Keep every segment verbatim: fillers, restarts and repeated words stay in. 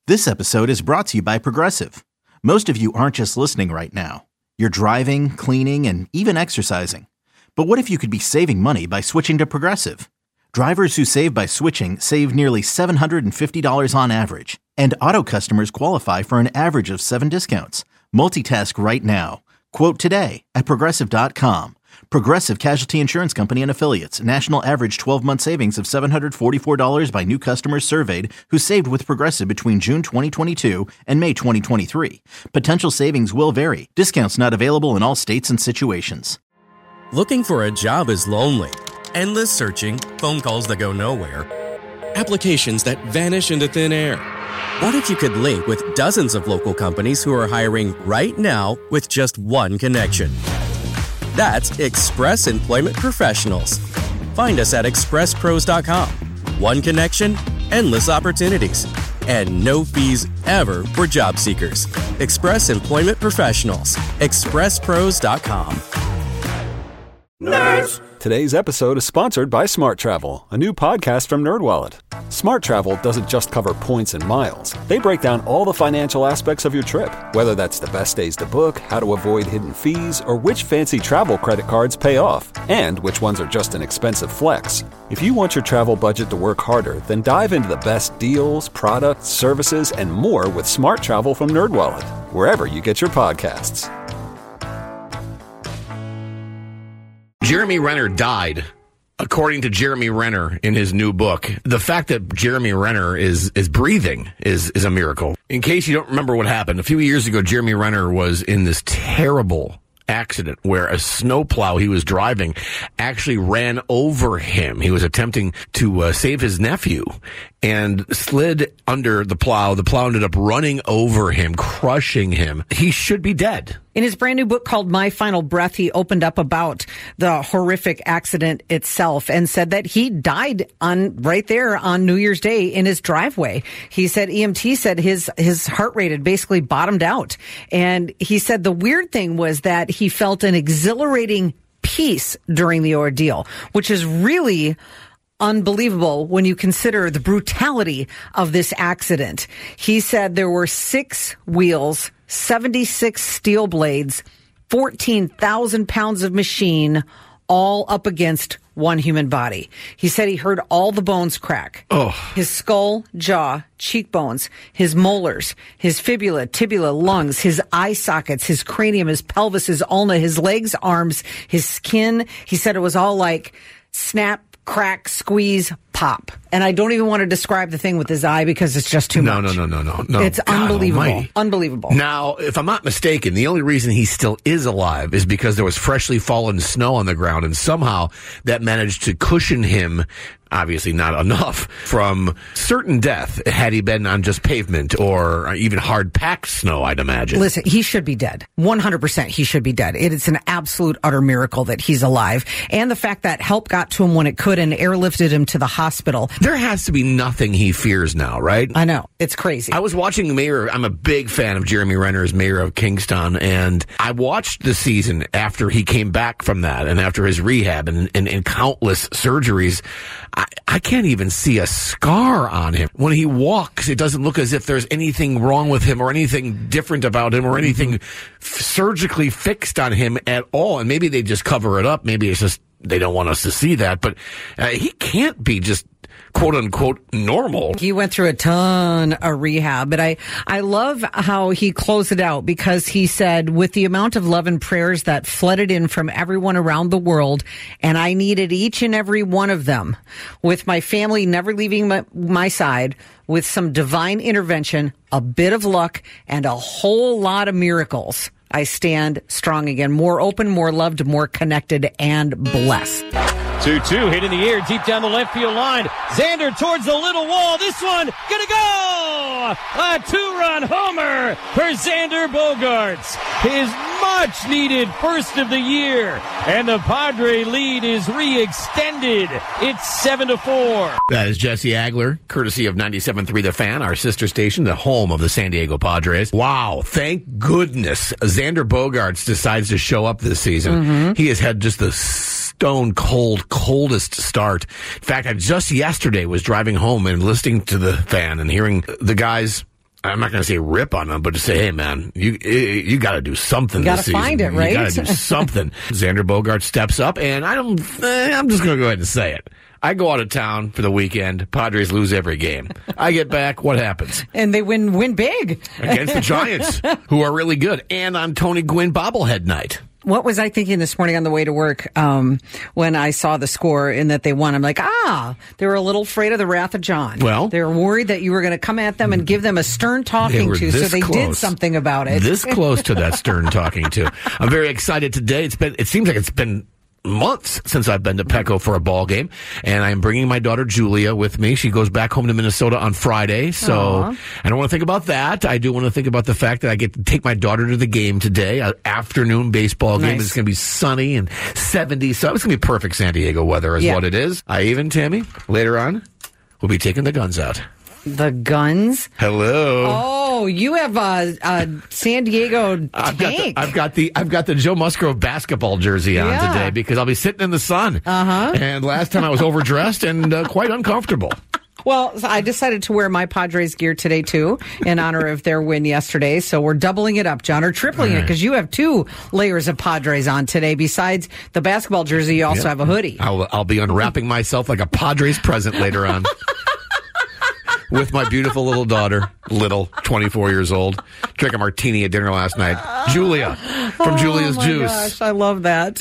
This episode is brought to you by Progressive. Most of you aren't just listening right now. You're driving, cleaning, and even exercising. But what if you could be saving money by switching to Progressive? Drivers who save by switching save nearly seven hundred fifty dollars on average. And auto customers qualify for an average of seven discounts. Multitask right now. Quote today at Progressive dot com. Progressive Casualty Insurance Company and Affiliates. National average twelve-month savings of seven hundred forty-four dollars by new customers surveyed who saved with Progressive between June twenty twenty-two and May twenty twenty-three. Potential savings will vary. Discounts not available in all states and situations. Looking for a job is lonely. Endless searching, phone calls that go nowhere, applications that vanish into thin air. What if you could link with dozens of local companies who are hiring right now with just one connection? That's Express Employment Professionals. Find us at express pros dot com. One connection, endless opportunities, and no fees ever for job seekers. Express Employment Professionals. express pros dot com. Nerds! Today's episode is sponsored by Smart Travel, a new podcast from NerdWallet. Smart Travel doesn't just cover points and miles. They break down all the financial aspects of your trip, whether that's the best days to book, how to avoid hidden fees, or which fancy travel credit cards pay off, and which ones are just an expensive flex. If you want your travel budget to work harder, then dive into the best deals, products, services, and more with Smart Travel from NerdWallet, wherever you get your podcasts. Jeremy Renner died, according to Jeremy Renner in his new book. The fact that Jeremy Renner is is breathing is, is a miracle. In case you don't remember what happened, a few years ago, Jeremy Renner was in this terrible accident where a snowplow he was driving actually ran over him. He was attempting to uh, save his nephew and slid under the plow. The plow ended up running over him, crushing him. He should be dead. In his brand new book called My Final Breath, he opened up about the horrific accident itself and said that he died on right there on New Year's Day in his driveway. He said E M T said his his heart rate had basically bottomed out. And he said the weird thing was that he felt an exhilarating peace during the ordeal, which is really unbelievable when you consider the brutality of this accident. He said there were six wheels, seventy-six steel blades, fourteen thousand pounds of machine, all up against one human body. He said he heard all the bones crack. Oh. His skull, jaw, cheekbones, his molars, his fibula, tibia, lungs, his eye sockets, his cranium, his pelvis, his ulna, his legs, arms, his skin. He said it was all like snap, crack, squeeze, pop. And I don't even want to describe the thing with his eye because it's just too no, much. No, no, no, no, no. It's God unbelievable. Almighty. Unbelievable. Now, if I'm not mistaken, the only reason he still is alive is because there was freshly fallen snow on the ground, and somehow that managed to cushion him, obviously not enough, from certain death had he been on just pavement or even hard-packed snow, I'd imagine. Listen, he should be dead. one hundred percent he should be dead. It is an absolute, utter miracle that he's alive. And the fact that help got to him when it could and airlifted him to the hospital. There has to be nothing he fears now, right? I know. It's crazy. I was watching the mayor. I'm a big fan of Jeremy Renner as mayor of Kingston, and I watched the season after he came back from that and after his rehab and, and, and countless surgeries. I, I can't even see a scar on him. When he walks, it doesn't look as if there's anything wrong with him or anything different about him or anything f- surgically fixed on him at all. And maybe they just cover it up. Maybe it's just they don't want us to see that. But uh, he can't be just quote unquote normal. He went through a ton of rehab, but I, I love how he closed it out because he said, with the amount of love and prayers that flooded in from everyone around the world, and I needed each and every one of them, with my family never leaving my, my side, with some divine intervention, a bit of luck, and a whole lot of miracles, I stand strong again, more open, more loved, more connected, and blessed. two two, hit in the air, deep down the left field line. Xander towards the little wall. This one, gonna go! A two-run homer for Xander Bogaerts. His much-needed first of the year. And the Padre lead is re-extended. It's seven to four. That is Jesse Agler, courtesy of ninety-seven point three The Fan, our sister station, the home of the San Diego Padres. Wow, thank goodness Xander Bogaerts decides to show up this season. Mm-hmm. He has had just the stone cold, coldest start. In fact, I just yesterday was driving home and listening to The Fan and hearing the guys I'm not going to say rip on them, but to say, hey, man, you you got to do something You this gotta season. find it, right? You got to do something. Xander Bogaerts steps up, and I don't, eh, I'm just going to go ahead and say it. I go out of town for the weekend. Padres lose every game. I get back. What happens? And they win win big. Against the Giants, who are really good. And on Tony Gwynn bobblehead night. What was I thinking this morning on the way to work um, when I saw the score and that they won? I'm like, ah, they were a little afraid of the wrath of John. Well, they were worried that you were going to come at them and give them a stern talking to, so they close. did something about it. This close to that stern talking to. I'm very excited today. It's been. It seems like it's been months since I've been to Petco for a ball game, and I'm bringing my daughter Julia with me. She goes back home to Minnesota on Friday, so Aww. I don't want to think about that. I do want to think about the fact that I get to take my daughter to the game today, an afternoon baseball game. Nice. It's going to be sunny and seventy, so it's going to be perfect San Diego weather is Yeah. what it is. I even, Tammy, later on, will be taking the guns out. The guns. Hello. Oh, you have a, a San Diego tank. I've got, the, I've got the I've got the Joe Musgrove basketball jersey on Yeah. today because I'll be sitting in the sun. Uh-huh. And last time I was overdressed and uh, quite uncomfortable. Well, I decided to wear my Padres gear today, too, in honor of their win yesterday. So we're doubling it up, John, or tripling All it, right. because you have two layers of Padres on today. Besides the basketball jersey, you also Yep. have a hoodie. I'll I'll be unwrapping myself like a Padres present later on. With my beautiful little daughter, little, twenty-four years old. Drank a martini at dinner last night. Julia from Julia's oh my Juice. Gosh, I love that.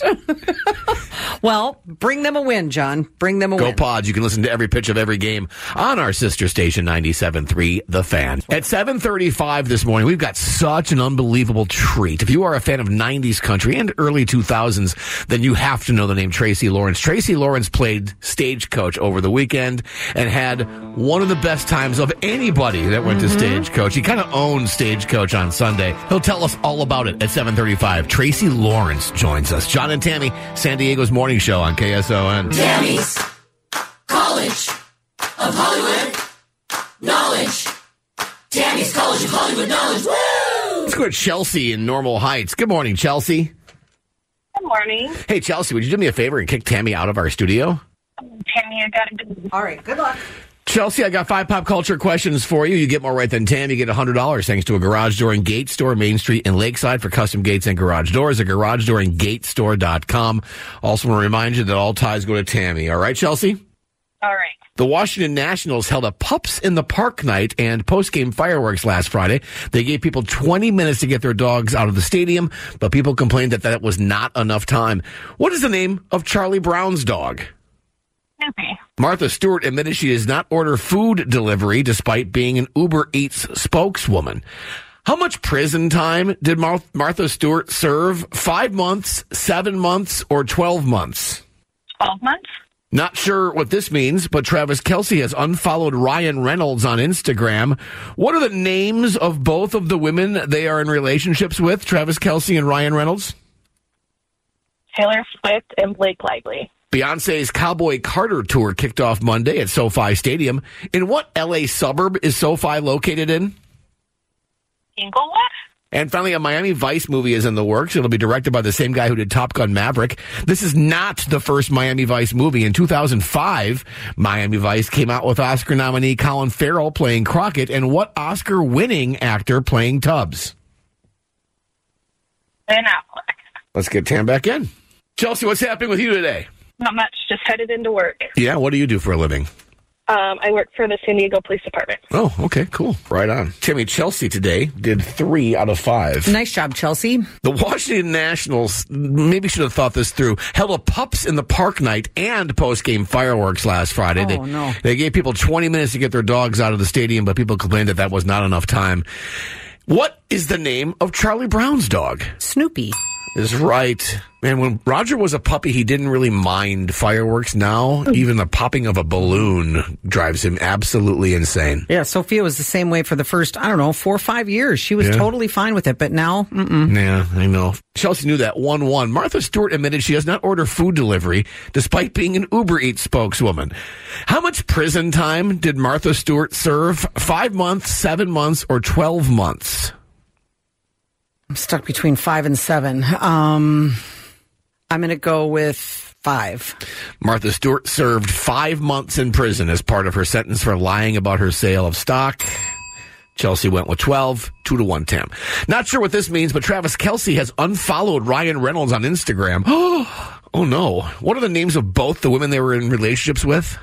Well, bring them a win, John. Bring them a Go win. Pods. You can listen to every pitch of every game on our sister station, ninety-seven point three The Fan. At seven thirty-five this morning, we've got such an unbelievable treat. If you are a fan of nineties country and early two thousands, then you have to know the name Tracy Lawrence. Tracy Lawrence played Stagecoach over the weekend and had one of the best times of anybody that went Mm-hmm. to Stagecoach. He kind of owned Stagecoach on Sunday. He'll tell us all about it at seven thirty-five. Tracy Lawrence joins us. John and Tammy, San Diego's morning show on K S O N. Tammy's College of Hollywood Knowledge. Tammy's College of Hollywood Knowledge. Woo! Let's go to Chelsea in Normal Heights. Good morning, Chelsea. Good morning. Hey, Chelsea, would you do me a favor and kick Tammy out of our studio? Tammy, I got a good. All right, good luck. Chelsea, I got five pop culture questions for you. You get more right than Tammy. You get one hundred dollars thanks to a garage door and gate store, Main Street in Lakeside for custom gates and garage doors, a garage door and gate store dot com. Also want to remind you that all ties go to Tammy. All right, Chelsea? All right. The Washington Nationals held a Pups in the Park night and post-game fireworks last Friday. They gave people twenty minutes to get their dogs out of the stadium, but people complained that that was not enough time. What is the name of Charlie Brown's dog? Snoopy. Martha Stewart admitted she does not order food delivery despite being an Uber Eats spokeswoman. How much prison time did Mar- Martha Stewart serve? Five months, seven months, or twelve months? Twelve months. Not sure what this means, but Travis Kelce has unfollowed Ryan Reynolds on Instagram. What are the names of both of the women they are in relationships with, Travis Kelce and Ryan Reynolds? Taylor Swift and Blake Lively. Beyonce's Cowboy Carter tour kicked off Monday at SoFi Stadium. In what L A suburb is SoFi located in? Inglewood. And finally, a Miami Vice movie is in the works. It'll be directed by the same guy who did Top Gun Maverick. This is not the first Miami Vice movie. In two thousand five, Miami Vice came out with Oscar nominee Colin Farrell playing Crockett and what Oscar-winning actor playing Tubbs? Ben Affleck. Let's get Tam back in. Chelsea, what's happening with you today? Not much. Just headed into work. Yeah, what do you do for a living? Um, I work for the San Diego Police Department. Oh, okay, cool. Right on. Timmy, Chelsea today did three out of five. Nice job, Chelsea. The Washington Nationals, maybe should have thought this through, held a Pups in the Park night and post-game fireworks last Friday. Oh, they, no. They gave people twenty minutes to get their dogs out of the stadium, but people complained that that was not enough time. What is the name of Charlie Brown's dog? Snoopy. Is right. Man, when Roger was a puppy, he didn't really mind fireworks. Now, even the popping of a balloon drives him absolutely insane. Yeah, Sophia was the same way for the first, I don't know, four or five years. She was Yeah. totally fine with it, but now, mm-mm. Yeah, I know. Chelsea knew that one one. Martha Stewart admitted she does not order food delivery despite being an Uber Eats spokeswoman. How much prison time did Martha Stewart serve? Five months, seven months, or twelve months? I'm stuck between five and seven. Um, I'm going to go with five. Martha Stewart served five months in prison as part of her sentence for lying about her sale of stock. Chelsea went with twelve, two to one, Tam. Not sure what this means, but Travis Kelce has unfollowed Ryan Reynolds on Instagram. Oh, no. What are the names of both the women they were in relationships with?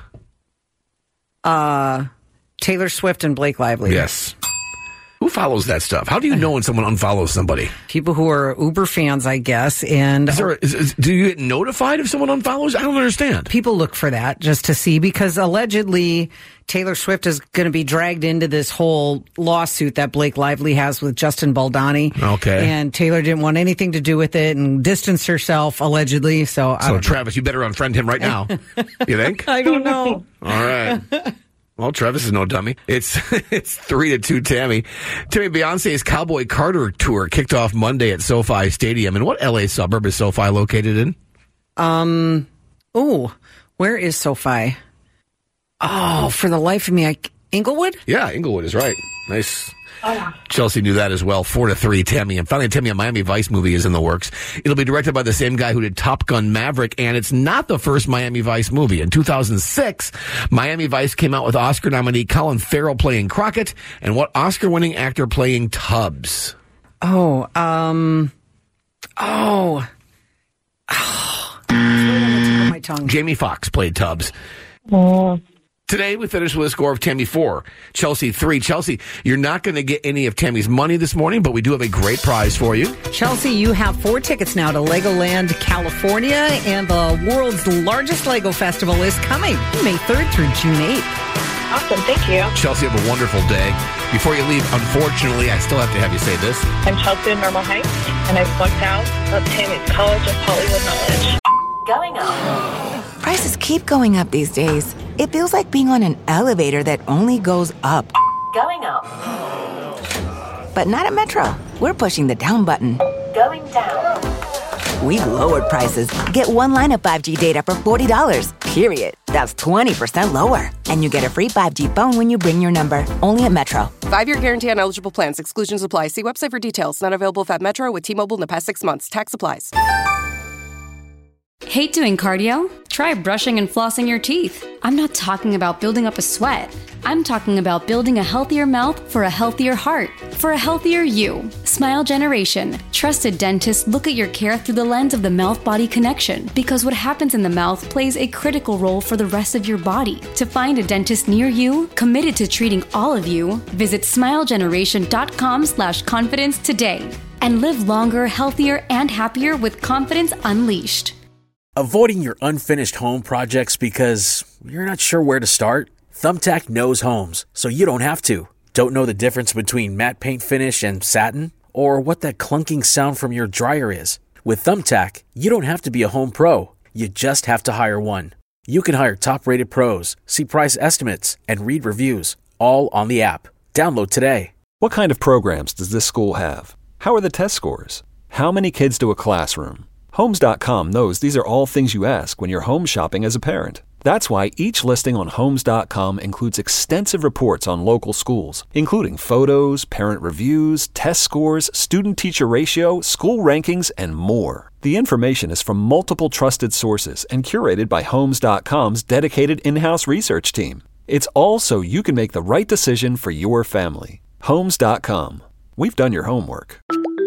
Uh, Taylor Swift and Blake Lively. Yes. Who follows that stuff? How do you know when someone unfollows somebody? People who are Uber fans, I guess. And is there, is, is, do you get notified if someone unfollows? I don't understand. People look for that just to see, because allegedly Taylor Swift is going to be dragged into this whole lawsuit that Blake Lively has with Justin Baldoni. Okay. And Taylor didn't want anything to do with it and distanced herself, allegedly. So, I so don't Travis, you better unfriend him right now. You think? I don't know. All right. Well, Travis is no dummy. It's it's three to two, Tammy. Tammy, Beyonce's Cowboy Carter tour kicked off Monday at SoFi Stadium. And what L A suburb is SoFi located in? Um. Oh, where is SoFi? Oh, for the life of me, I, Inglewood? Yeah, Inglewood is right. Nice. Oh. Chelsea knew that as well. Four to three, Tammy. And finally, Tammy, a Miami Vice movie is in the works. It'll be directed by the same guy who did Top Gun Maverick, and it's not the first Miami Vice movie. In two thousand six, Miami Vice came out with Oscar nominee Colin Farrell playing Crockett, and what Oscar-winning actor playing Tubbs? Oh, um, oh, oh, it's right on the tip of my tongue. Jamie Foxx played Tubbs. Oh. Today, we finished with a score of Tammy four, Chelsea three. Chelsea, you're not going to get any of Tammy's money this morning, but we do have a great prize for you. Chelsea, you have four tickets now to Legoland, California, and the world's largest Lego festival is coming May third through June eighth. Awesome, thank you. Chelsea, have a wonderful day. Before you leave, unfortunately, I still have to have you say this. I'm Chelsea in Normal Heights, and I flunked out of Tammy's College of Hollywood Knowledge. Going up. Prices keep going up these days. It feels like being on an elevator that only goes up. Going up. But not at Metro. We're pushing the down button. Going down. We've lowered prices. Get one line of five G data for forty dollars, period. That's twenty percent lower. And you get a free five G phone when you bring your number. Only at Metro. Five-year guarantee on eligible plans. Exclusions apply. See website for details. Not available at Metro with T-Mobile in the past six months. Tax applies. Hate doing cardio? Try brushing and flossing your teeth. I'm not talking about building up a sweat. I'm talking about building a healthier mouth for a healthier heart, for a healthier you. Smile Generation. Trusted dentists look at your care through the lens of the mouth-body connection, because what happens in the mouth plays a critical role for the rest of your body. To find a dentist near you, committed to treating all of you, visit smilegeneration.com slash confidence today. And live longer, healthier, and happier with confidence unleashed. Avoiding your unfinished home projects because you're not sure where to start? Thumbtack knows homes, so you don't have to. Don't know the difference between matte paint finish and satin? Or what that clunking sound from your dryer is? With Thumbtack, you don't have to be a home pro. You just have to hire one. You can hire top-rated pros, see price estimates, and read reviews, all on the app. Download today. What kind of programs does this school have? How are the test scores? How many kids do a classroom? Homes dot com knows these are all things you ask when you're home shopping as a parent. That's why each listing on Homes dot com includes extensive reports on local schools, including photos, parent reviews, test scores, student-teacher ratio, school rankings, and more. The information is from multiple trusted sources and curated by Homes dot com's dedicated in-house research team. It's all so you can make the right decision for your family. Homes dot com. We've done your homework.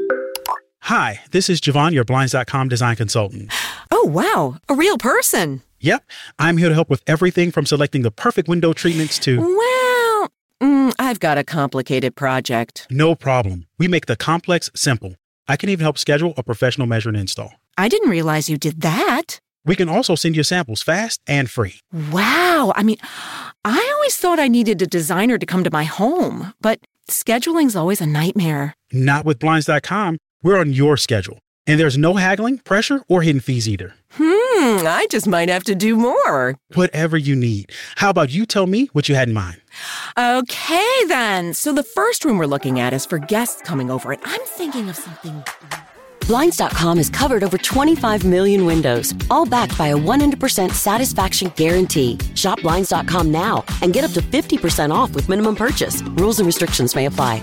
Hi, this is Javon, your Blinds dot com design consultant. Oh, wow. A real person. Yep. I'm here to help with everything from selecting the perfect window treatments to... Well, mm, I've got a complicated project. No problem. We make the complex simple. I can even help schedule a professional measure and install. I didn't realize you did that. We can also send you samples fast and free. Wow. I mean, I always thought I needed a designer to come to my home, but scheduling's always a nightmare. Not with Blinds dot com. We're on your schedule, and there's no haggling, pressure, or hidden fees either. Hmm, I just might have to do more. Whatever you need. How about you tell me what you had in mind? Okay, then. So the first room we're looking at is for guests coming over, and I'm thinking of something... Blinds dot com has covered over twenty-five million windows, all backed by a one hundred percent satisfaction guarantee. Shop Blinds dot com now and get up to fifty percent off with minimum purchase. Rules and restrictions may apply.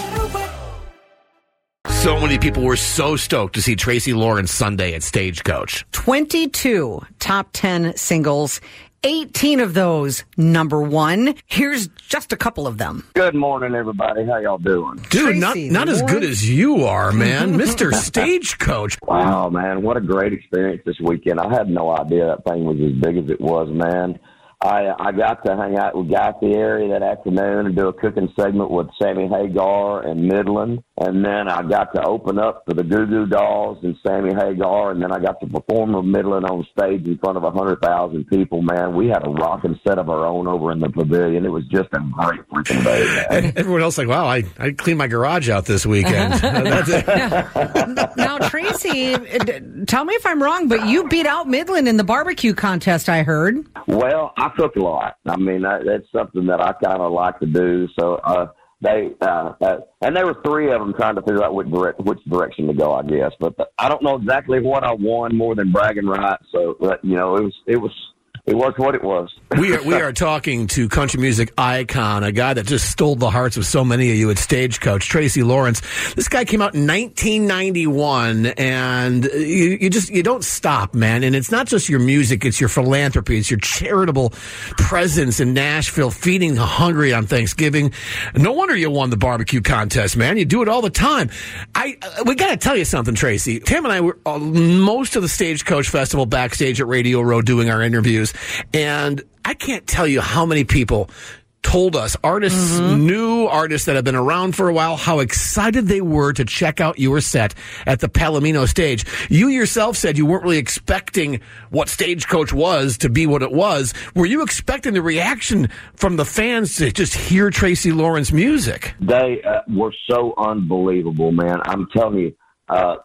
So many people were so stoked to see Tracy Lawrence Sunday at Stagecoach. twenty-two top ten singles eighteen of those number one. Here's just a couple of them. Good morning, everybody. How y'all doing? Dude, not not as good as you are, man. Mister Stagecoach. Wow, man. What a great experience this weekend. I had no idea that thing was as big as it was, man. I I got to hang out with Guy Fieri that afternoon and do a cooking segment with Sammy Hagar and Midland. And then I got to open up for the Goo Goo Dolls and Sammy Hagar. And then I got to perform with Midland on stage in front of one hundred thousand people, man. We had a rocking set of our own over in the pavilion. It was just a great freaking day, man. And everyone else like, wow, I, I cleaned my garage out this weekend. That's it. now, now, Tracy, tell me if I'm wrong, but you beat out Midland in the barbecue contest, I heard. Well, I cook a lot. I mean, I, that's something that I kind of like to do. So uh, they uh, uh, and there were three of them trying to figure out which, direct, which direction to go, I guess. But the, I don't know exactly what I won more than bragging rights. So, but, you know, it was it was. It was what it was. we are we are talking to country music icon, a guy that just stole the hearts of so many of you at Stagecoach, Tracy Lawrence. This guy came out in nineteen ninety-one, and you, you just you don't stop, man. And it's not just your music; it's your philanthropy, it's your charitable presence in Nashville, feeding the hungry on Thanksgiving. No wonder you won the barbecue contest, man. You do it all the time. I we got to tell you something, Tracy. Tim and I were uh, most of the Stagecoach Festival backstage at Radio Row doing our interviews. And I can't tell you how many people told us, artists, mm-hmm. new artists that have been around for a while, how excited they were to check out your set at the Palomino stage. You yourself said you weren't really expecting what Stagecoach was to be what it was. Were you expecting the reaction from the fans to just hear Tracy Lawrence music? They uh, were so unbelievable, man. I'm telling you, uh,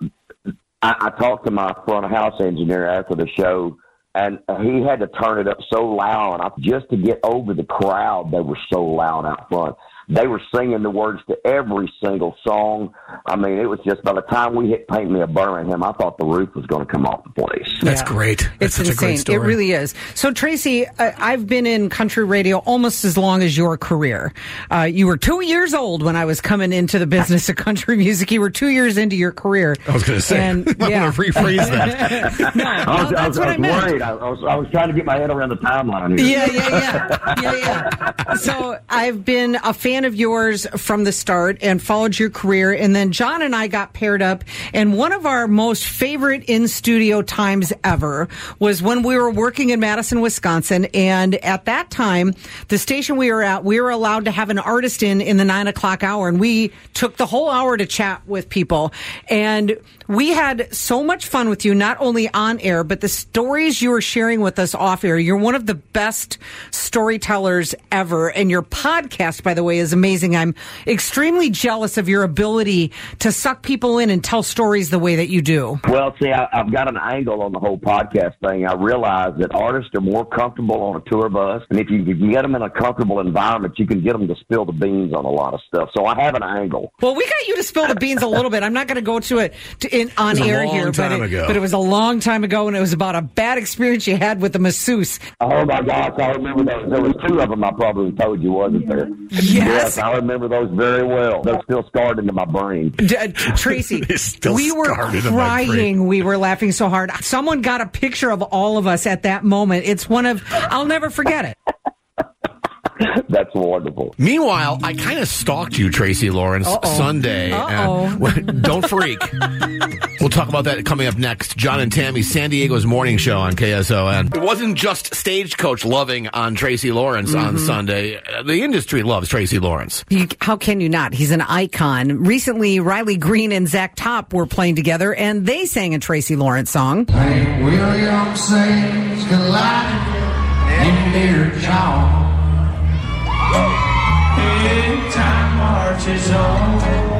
I, I talked to my front of house engineer after the show, and he had to turn it up so loud just to get over the crowd. They were so loud out front. They were singing the words to every single song. I mean, it was just by the time we hit Paint Me a Birmingham, I thought the roof was going to come off the place. That's yeah. great. That's it's such insane. a great story. It really is. So, Tracy, uh, I've been in country radio almost as long as your career. Uh, you were two years old when I was coming into the business of country music. You were two years into your career. I was going to say, and, I yeah. want to rephrase that. no, I was, no, that's I was, what I I was meant. worried. I was, I was trying to get my head around the timeline here. Yeah, yeah, yeah. yeah, yeah. So, I've been a fan of yours from the start and followed your career. And then John and I got paired up. And one of our most favorite in-studio times ever was when we were working in Madison, Wisconsin. And at that time, the station we were at, we were allowed to have an artist in in the nine o'clock hour. And we took the whole hour to chat with people. And we had so much fun with you, not only on air, but the stories you were sharing with us off air. You're one of the best storytellers ever. And your podcast, by the way, is amazing. I'm extremely jealous of your ability to suck people in and tell stories the way that you do. Well, see, I, I've got an angle on the whole podcast thing. I realize that artists are more comfortable on a tour bus. And if you, if you can get them in a comfortable environment, you can get them to spill the beans on a lot of stuff. So I have an angle. Well, we got you to spill the beans a little bit. I'm not going to go to it to, in, on air here, but it, but it was a long time ago, and it was about a bad experience you had with the masseuse. Oh, my gosh, I remember those. There was two of them I probably told you, wasn't there? Yes. Yes, I remember those very well. They're still scarred into my brain. D- uh, Tracy, we were crying. We were laughing so hard. Someone got a picture of all of us at that moment. It's one of, I'll never forget it. That's wonderful. Meanwhile, I kind of stalked you, Tracy Lawrence, Uh-oh. Sunday. Uh-oh. And, don't freak. We'll talk about that coming up next. John and Tammy, San Diego's morning show on K S O N. It wasn't just Stagecoach loving on Tracy Lawrence mm-hmm. on Sunday. The industry loves Tracy Lawrence. You, how can you not? He's an icon. Recently, Riley Green and Zach Top were playing together, and they sang a Tracy Lawrence song. Hey, William sings collide in their jaw. Time marches on.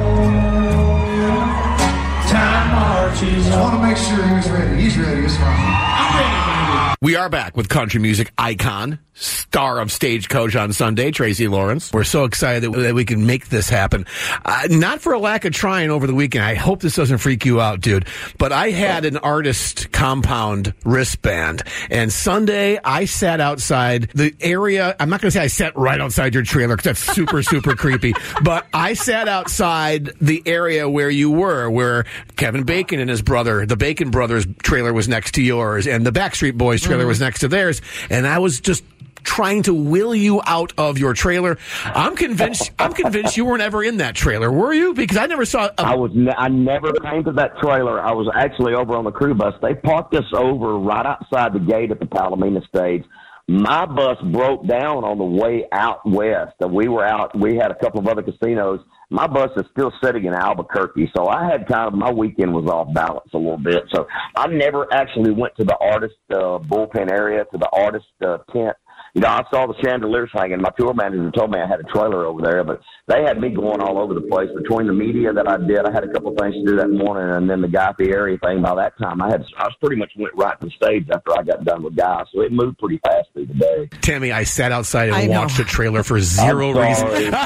Time marches on. I want to make sure he was ready. He's ready. He's fine. I'm ready, baby. We are back with country music icon, star of Stagecoach on Sunday, Tracy Lawrence. We're so excited that, that we can make this happen. Uh, not for a lack of trying over the weekend. I hope this doesn't freak you out, dude. But I had an artist compound wristband. And Sunday, I sat outside the area. I'm not going to say I sat right outside your trailer because that's super, super creepy. But I sat outside the area where you were, where Kevin Bacon and his brother, the Bacon Brothers trailer was next to yours, and the Backstreet Boys trailer trailer was next to theirs, and I was just trying to will you out of your trailer. I'm convinced. I'm convinced you weren't ever in that trailer, were you? Because I never saw. A- I was. Ne- I never came to that trailer. I was actually over on the crew bus. They parked us over right outside the gate at the Palomino stage. My bus broke down on the way out west. We were out. We had a couple of other casinos. My bus is still sitting in Albuquerque, so I had kind of, my weekend was off balance a little bit. So I never actually went to the artist uh, bullpen area, to the artist uh, tent. You know, I saw the chandeliers hanging. My tour manager told me I had a trailer over there, but they had me going all over the place. Between the media that I did, I had a couple of things to do that morning, and then the Guy Fieri thing. By that time, I had I was pretty much went right to the stage after I got done with Guy, so it moved pretty fast through the day. Tammy, I sat outside and I watched know. the trailer for zero reason.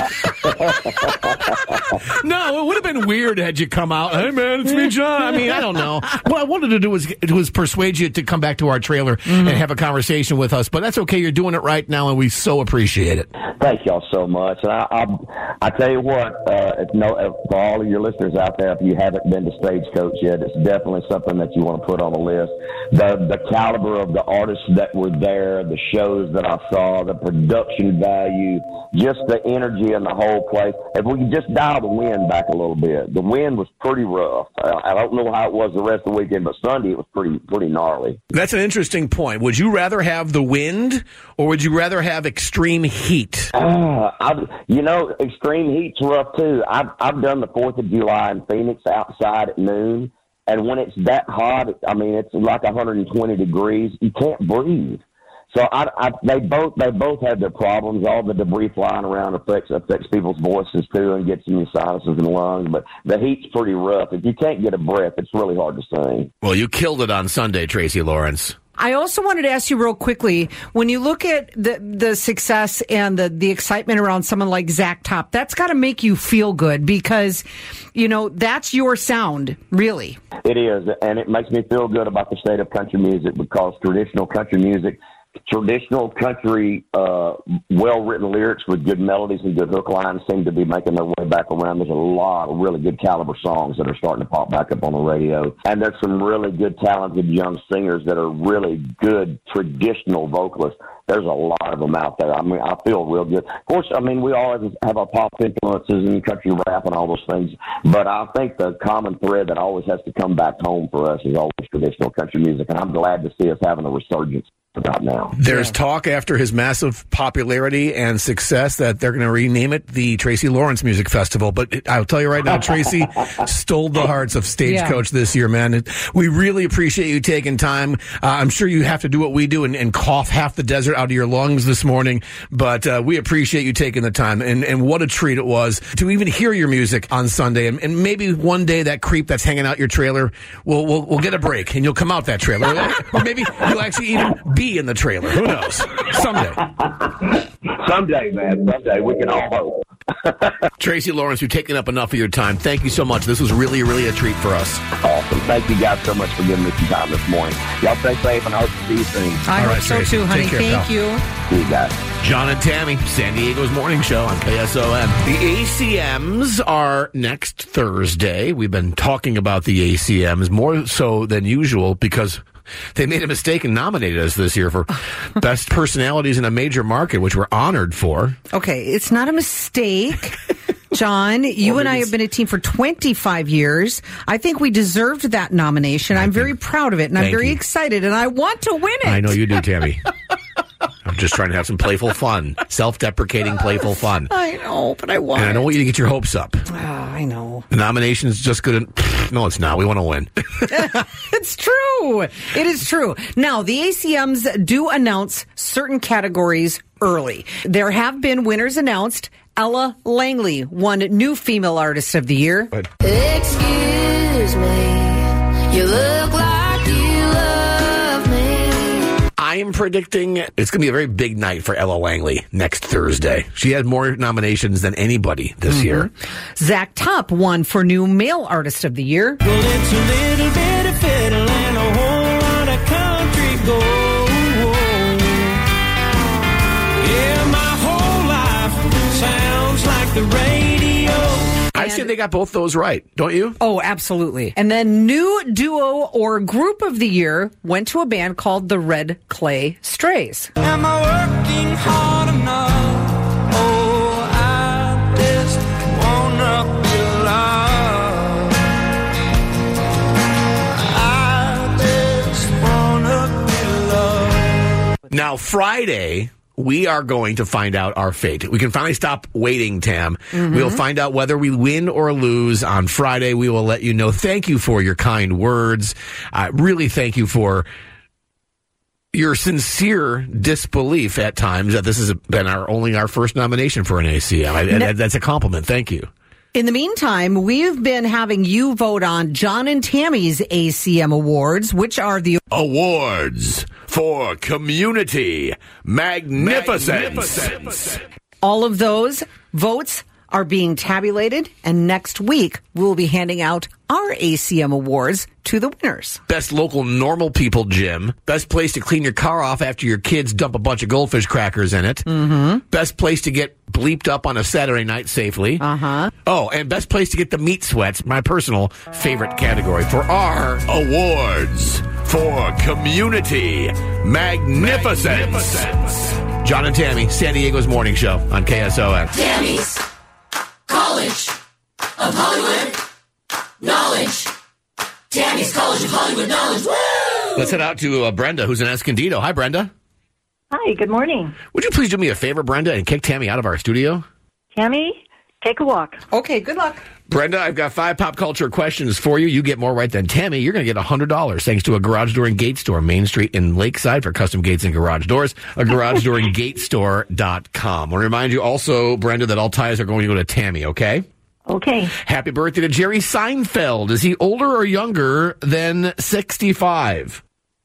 No, it would have been weird had you come out. Hey, man, it's me, John. I mean, I don't know. What I wanted to do was was persuade you to come back to our trailer mm-hmm. and have a conversation with us, but that's okay. You're doing it right now, and we so appreciate it. Thank y'all so much. And I, I, I tell you what, uh, if no, if, for all of your listeners out there, if you haven't been to Stagecoach yet, it's definitely something that you want to put on the list. The the caliber of the artists that were there, the shows that I saw, the production value, just the energy in the whole place. If we could just dial the wind back a little bit, the wind was pretty rough. I, I don't know how it was the rest of the weekend, but Sunday it was pretty pretty gnarly. That's an interesting point. Would you rather have the wind, or would you rather have extreme heat? Uh, I, you know, extreme heat's rough too. I've I've done the Fourth of July in Phoenix outside at noon, and when it's that hot, I mean it's like one hundred twenty degrees. You can't breathe. So I, I, they both they both have their problems. All the debris flying around affects affects people's voices too, and gets in your sinuses and lungs. But the heat's pretty rough. If you can't get a breath, it's really hard to sing. Well, you killed it on Sunday, Tracy Lawrence. I also wanted to ask you real quickly, when you look at the the success and the, the excitement around someone like Zach Top, that's got to make you feel good because, you know, that's your sound, really. It is, and it makes me feel good about the state of country music because traditional country music, traditional country, uh, well-written lyrics with good melodies and good hook lines seem to be making their way back around. There's a lot of really good caliber songs that are starting to pop back up on the radio. And there's some really good, talented young singers that are really good traditional vocalists. There's a lot of them out there. I mean, I feel real good. Of course, I mean, we always have our pop influences and country rap and all those things. But I think the common thread that always has to come back home for us is always traditional country music. And I'm glad to see us having a resurgence about now. There's yeah. talk after his massive popularity and success that they're going to rename it the Tracy Lawrence Music Festival. But I'll tell you right now, Tracy stole the hearts of Stagecoach yeah. this year, man. We really appreciate you taking time. Uh, I'm sure you have to do what we do and, and cough half the desert out of your lungs this morning, but uh, we appreciate you taking the time. And, and what a treat it was to even hear your music on Sunday. And, and maybe one day that creep that's hanging out your trailer will will will get a break and you'll come out that trailer. Or maybe you'll actually even be in the trailer. Who knows? Someday. Someday, man. Someday. We can all hope. Tracy Lawrence, you've taken up enough of your time. Thank you so much. This was really, really a treat for us. Awesome. Thank you guys so much for giving me some time this morning. Y'all stay safe, and I hope to see you soon. I all hope right, so Tracy. too, honey. Take care, Thank pal. you. See you guys. John and Tammy, San Diego's Morning Show on K S O N. The A C Ms are next Thursday. We've been talking about the A C Ms more so than usual because they made a mistake and nominated us this year for Best Personalities in a Major Market, which we're honored for. Okay, it's not a mistake. John, you well, and I have been a team for twenty-five years. I think we deserved that nomination. I'm very proud of it, and Thank I'm very you. excited, and I want to win it. I know you do, Tammy. I'm just trying to have some playful fun, self-deprecating playful fun. I know, but I want And I don't it. want you to get your hopes up. Oh, I know. The nomination is just good. No, it's not. We want to win. It's true. It is true. Now, the A C Ms do announce certain categories early. There have been winners announced. Ella Langley won New Female Artist of the Year. Excuse me, you look like you love me. I am predicting it's going to be a very big night for Ella Langley next Thursday. She had more nominations than anybody this mm-hmm. year. Zach Top won for New Male Artist of the Year. Well, it's a little bit of fiddle and a whole lot of country gold. Yeah, my whole life sounds like the radio. I say they got both those right, don't you? Oh, absolutely. And then new duo or group of the year went to a band called the Red Clay Strays. Am I working hard enough? Oh, I just wanna be loved. I just wanna be loved. Now, Friday, we are going to find out our fate. We can finally stop waiting, Tam. Mm-hmm. We'll find out whether we win or lose on Friday. We will let you know. Thank you for your kind words. I uh, really thank you for your sincere disbelief at times that this has been our only our first nomination for an A C M. I, no. That's a compliment. Thank you. In the meantime, we've been having you vote on John and Tammy's A C M awards, which are the awards for community magnificence. magnificence. All of those votes are being tabulated, and next week we'll be handing out our A C M awards to the winners. Best local normal people gym. Best place to clean your car off after your kids dump a bunch of goldfish crackers in it. Mm-hmm. Best place to get bleeped up on a Saturday night safely. Uh-huh. Oh, and best place to get the meat sweats, my personal favorite category for our awards for community magnificence. magnificence. John and Tammy, San Diego's morning show on K S O N. Tammy's College of Hollywood Knowledge. Tammy's College of Hollywood Knowledge. Woo! Let's head out to uh, Brenda, who's in Escondido. Hi, Brenda. Hi, good morning. Would you please do me a favor, Brenda, and kick Tammy out of our studio? Tammy, take a walk. Okay, good luck. Brenda, I've got five pop culture questions for you. You get more right than Tammy. You're going to get one hundred dollars thanks to a Garage Door and Gate Store, Main Street in Lakeside for custom gates and garage doors, a garage door and gate store dot com. I want to remind you also, Brenda, that all ties are going to go to Tammy, okay? Okay. Happy birthday to Jerry Seinfeld. Is he older or younger than sixty-five?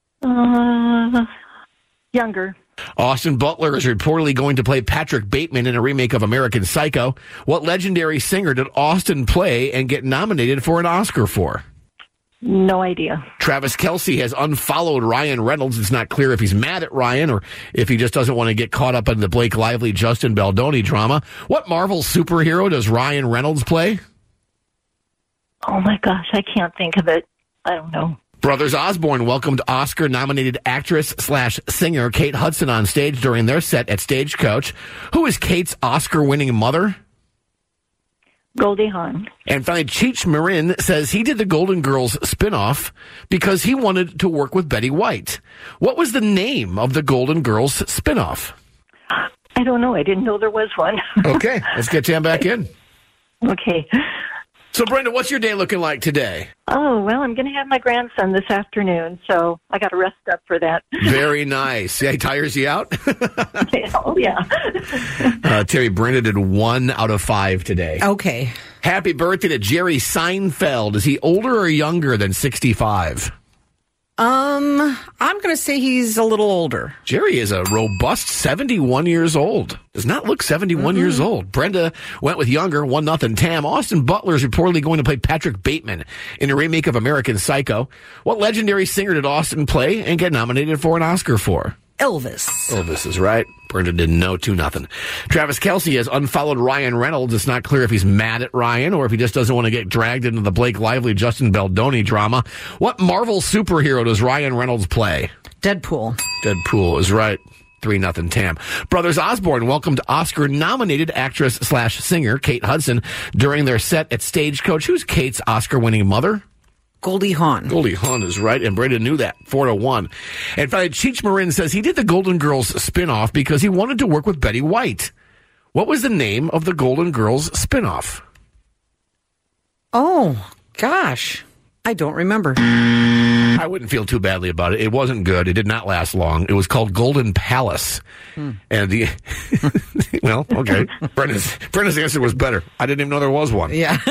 Uh, younger. Austin Butler is reportedly going to play Patrick Bateman in a remake of American Psycho. What legendary singer did Austin play and get nominated for an Oscar for? No idea. Travis Kelce has unfollowed Ryan Reynolds. It's not clear if he's mad at Ryan or if he just doesn't want to get caught up in the Blake Lively, Justin Baldoni drama. What Marvel superhero does Ryan Reynolds play? Oh, my gosh. I can't think of it. I don't know. Brothers Osborne welcomed Oscar-nominated actress slash singer Kate Hudson on stage during their set at Stagecoach. Who is Kate's Oscar-winning mother? Goldie Hawn. And finally, Cheech Marin says he did the Golden Girls spinoff because he wanted to work with Betty White. What was the name of the Golden Girls spinoff? I don't know. I didn't know there was one. Okay, let's get Tam back in. Okay. So, Brenda, what's your day looking like today? Oh, well, I'm going to have my grandson this afternoon, so I got to rest up for that. Very nice. Yeah, he tires you out? Oh, yeah. uh, Terry, Brenda did one out of five today. Okay. Happy birthday to Jerry Seinfeld. Is he older or younger than sixty-five? Um, I'm going to say he's a little older. Jerry is a robust seventy-one years old. Does not look seventy-one mm-hmm. years old. Brenda went with younger, one nothing. Tam, Austin Butler is reportedly going to play Patrick Bateman in a remake of American Psycho. What legendary singer did Austin play and get nominated for an Oscar for? Elvis. Elvis is right. Brenda didn't know, two nothing. Travis Kelce has unfollowed Ryan Reynolds. It's not clear if he's mad at Ryan or if he just doesn't want to get dragged into the Blake Lively, Justin Baldoni drama. What Marvel superhero does Ryan Reynolds play? Deadpool. Deadpool is right. Three nothing. Tam. Brothers Osborne welcomed Oscar-nominated actress slash singer Kate Hudson during their set at Stagecoach. Who's Kate's Oscar-winning mother? Goldie Hawn. Goldie Hawn is right, and Brenda knew that. Four to one. And finally, Cheech Marin says he did the Golden Girls spinoff because he wanted to work with Betty White. What was the name of the Golden Girls spinoff? Oh, gosh. I don't remember. I wouldn't feel too badly about it. It wasn't good. It did not last long. It was called Golden Palace. Hmm. And the, well, okay. Brenda's, Brenda's answer was better. I didn't even know there was one. Yeah.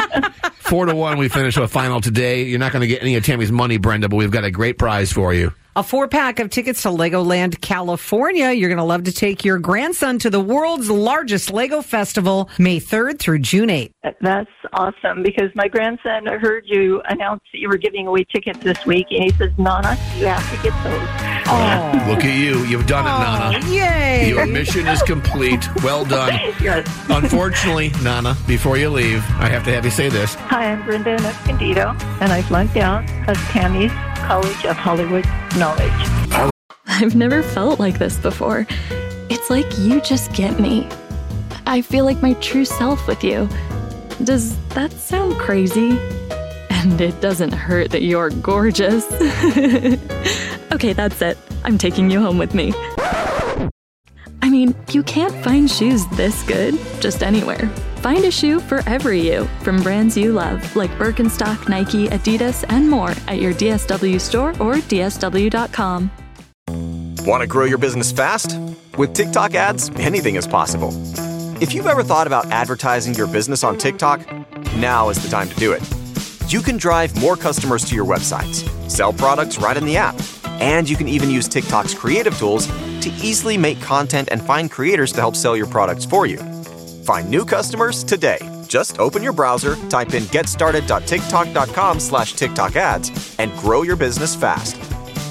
Four to one, we finish with final today. You're not going to get any of Tammy's money, Brenda, but we've got a great prize for you. a four-pack of tickets to Legoland, California. You're going to love to take your grandson to the world's largest Lego festival, May third through June eighth. That's awesome because my grandson heard you announce that you were giving away tickets this week, and he says, Nana, you have to get those. Oh. Look at you. You've done it, Nana. Yay. Your mission is complete. Well done. Yes. Unfortunately, Nana, before you leave, I have to have you say this. Hi, I'm Brenda Escondido, and I flunked out of Tammy's College of Hollywood Knowledge. I've never felt like this before. It's like you just get me. I feel like my true self with you. Does that sound crazy? And it doesn't hurt that you're gorgeous. Okay, that's it. I'm taking you home with me. I mean, you can't find shoes this good just anywhere. Find a shoe for every you from brands you love, like Birkenstock, Nike, Adidas, and more at your D S W store or D S W dot com. Want to grow your business fast? With TikTok ads, anything is possible. If you've ever thought about advertising your business on TikTok, now is the time to do it. You can drive more customers to your websites, sell products right in the app, and you can even use TikTok's creative tools to easily make content and find creators to help sell your products for you. Find new customers today. Just open your browser, type in getstarted.tiktok.com slash TikTok ads, and grow your business fast.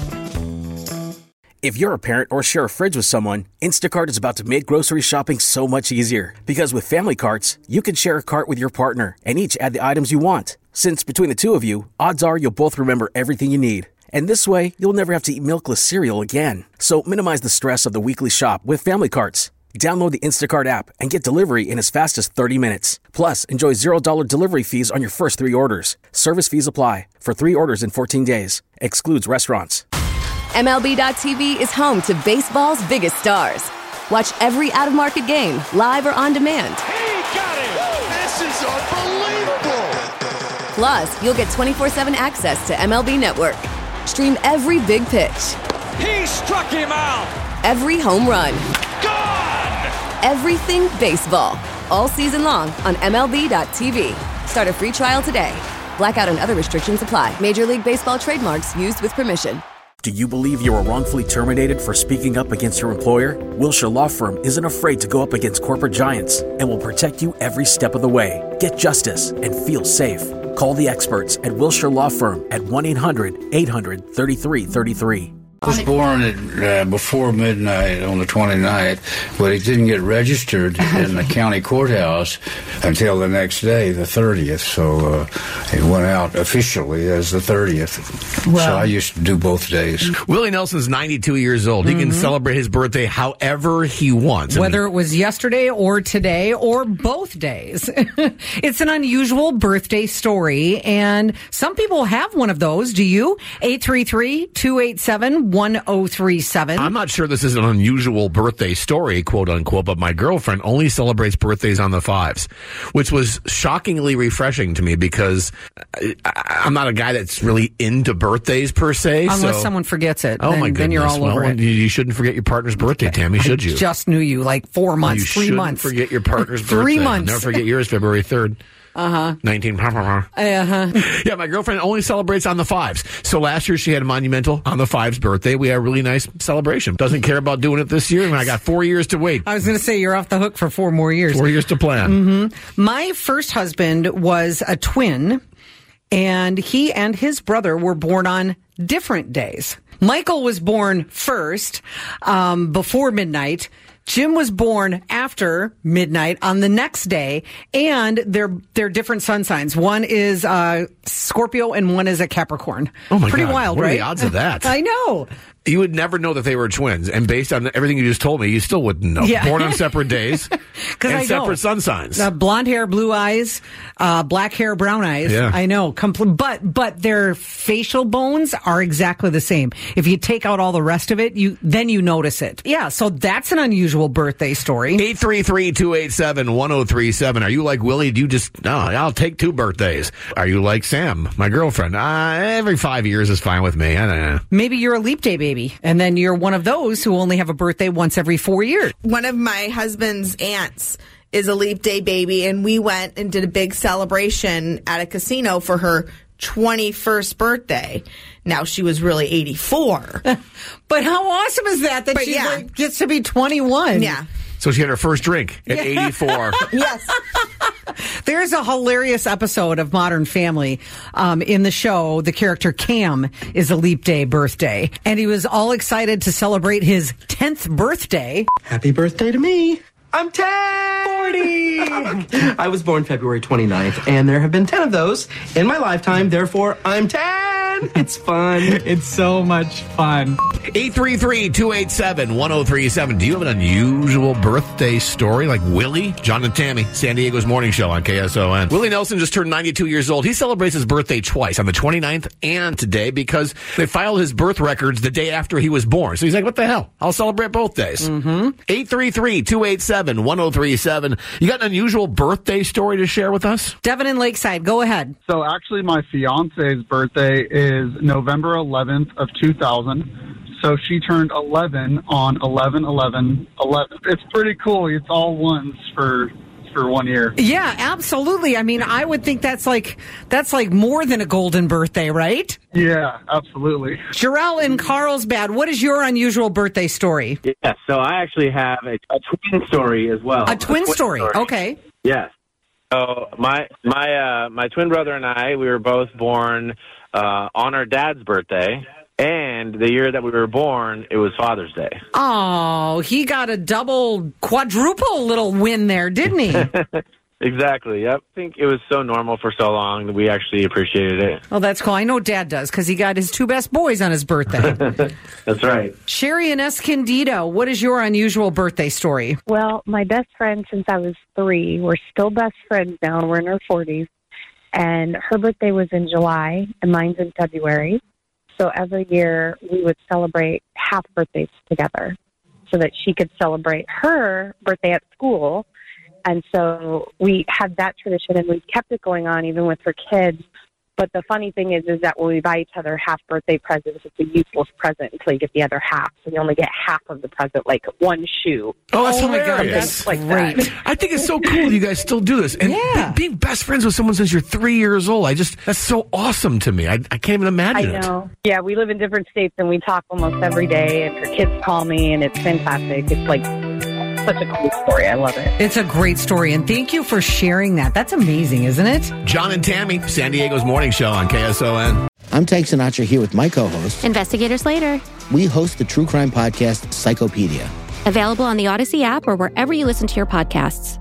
If you're a parent or share a fridge with someone, Instacart is about to make grocery shopping so much easier. Because with family carts, you can share a cart with your partner and each add the items you want. Since between the two of you, odds are you'll both remember everything you need. And this way, you'll never have to eat milkless cereal again. So minimize the stress of the weekly shop with family carts. Download the Instacart app and get delivery in as fast as thirty minutes. Plus, enjoy zero dollars delivery fees on your first three orders. Service fees apply for three orders in fourteen days. Excludes restaurants. M L B dot T V is home to baseball's biggest stars. Watch every out-of-market game, live or on demand. He got it! This is unbelievable! Plus, you'll get twenty-four seven access to M L B Network. Stream every big pitch. He struck him out! Every home run. Gone! Everything baseball. All season long on M L B dot T V. Start a free trial today. Blackout and other restrictions apply. Major League Baseball trademarks used with permission. Do you believe you were wrongfully terminated for speaking up against your employer? Wilshire Law Firm isn't afraid to go up against corporate giants and will protect you every step of the way. Get justice and feel safe. Call the experts at Wilshire Law Firm at one eight hundred eight hundred thirty-three thirty-three. I was born at, uh, before midnight on the twenty-ninth, but it didn't get registered in the county courthouse until the next day, the thirtieth. So uh, it went out officially as the thirtieth. Wow. So I used to do both days. Willie Nelson's ninety-two years old. He Mm-hmm. can celebrate his birthday however he wants. And Whether it was yesterday or today or both days. It's an unusual birthday story, and some people have one of those. Do you? eight three three, two eight seven, one oh three seven. I'm not sure this is an unusual birthday story, quote unquote, but my girlfriend only celebrates birthdays on the fives, which was shockingly refreshing to me because I, I, I'm not a guy that's really into birthdays per se. Unless so. someone forgets it. Oh then, my goodness. Then you're all well, over it. You shouldn't forget your partner's birthday, Tammy, should you? I just knew you like four months, you three shouldn't months. forget your partner's birthday. Three months. Never forget yours, February third. Uh-huh. nineteen. Uh-huh. Yeah, my girlfriend only celebrates on the fives. So last year she had a monumental on the fives birthday. We had a really nice celebration. Doesn't care about doing it this year. And I got four years to wait. I was going to say you're off the hook for four more years. Four years to plan. Mm-hmm. My first husband was a twin, and he and his brother were born on different days. Michael was born first, um, before midnight. Jim was born after midnight on the next day, and they're they're different sun signs. One is uh, Scorpio, and one is a Capricorn. Oh my Pretty God. wild, what right? What are the odds of that? I know. You would never know that they were twins, and based on everything you just told me, you still wouldn't know. Yeah. Born on separate days and I separate know. sun signs. Uh, blonde hair, blue eyes, uh, black hair, brown eyes. Yeah. I know. Compl- but but their facial bones are exactly the same. If you take out all the rest of it, you then you notice it. Yeah, so that's an unusual birthday story. eight three three, two eight seven, one oh three seven. Are you like Willie? Do you just, no, I'll take two birthdays. Are you like Sam, my girlfriend? Uh, every five years is fine with me. I don't know. Maybe you're a leap day baby, and then you're one of those who only have a birthday once every four years. One of my husband's aunts is a leap day baby, and we went and did a big celebration at a casino for her twenty-first birthday. Now, she was really eighty-four. But how awesome is that, that But she yeah. like, gets to be twenty-one? Yeah. So she had her first drink at Yeah. eighty-four. Yes. There's a hilarious episode of Modern Family. Um, in the show, the character Cam is a leap day birthday, and he was all excited to celebrate his tenth birthday. Happy birthday to me. I'm ten! forty! I was born February twenty-ninth, and there have been ten of those in my lifetime. Therefore, I'm ten! It's fun. It's so much fun. eight three three, two eight seven, one oh three seven. Do you have an unusual birthday story like Willie? John and Tammy, San Diego's morning show on K S O N. Willie Nelson just turned ninety-two years old. He celebrates his birthday twice, on the twenty-ninth and today, because they filed his birth records the day after he was born. So he's like, what the hell? I'll celebrate both days. Mm-hmm. eight three three, two eight seven, one oh three seven. You got an unusual birthday story to share with us? Devin in Lakeside, go ahead. So actually, my fiance's birthday is November eleventh of two thousand. So she turned eleven on eleven eleven eleven. It's pretty cool. It's all ones for for one year. Yeah, absolutely. I mean, I would think that's like that's like more than a golden birthday, right? Yeah, absolutely. Jarrell in Carlsbad, what is your unusual birthday story? Yeah, so I actually have a, a twin story as well. A twin, a twin story. story. Okay. Yes. So my my uh, my twin brother and I, we were both born uh, on our dad's birthday. And the year that we were born, it was Father's Day. Oh, he got a double, quadruple little win there, didn't he? Exactly, yep. I think it was so normal for so long that we actually appreciated it. Oh, that's cool. I know Dad does, because he got his two best boys on his birthday. That's right. Sherry and Escondido, what is your unusual birthday story? Well, my best friend since I was three. We're still best friends now. We're in our forties. And her birthday was in July, and mine's in February. So every year we would celebrate half birthdays together so that she could celebrate her birthday at school. And so we had that tradition, and we kept it going on even with her kids. But the funny thing is, is that when we buy each other half birthday presents, it's a useless present until you get the other half. So you only get half of the present, like one shoe. Oh, that's oh hilarious. That's like great. That. I think it's so cool you guys still do this. And yeah. be, being best friends with someone since you're three years old, I just, that's so awesome to me. I, I can't even imagine I know. It. Yeah, we live in different states, and we talk almost every day, and her kids call me, and it's fantastic. It's like such a cool story. I love it. It's a great story, and thank you for sharing that. That's amazing, isn't it? John and Tammy, San Diego's morning show on K S O N. I'm Tank Sinatra here with my co-host, Investigator Slater. We host the true crime podcast, Psychopedia. Available on the Odyssey app or wherever you listen to your podcasts.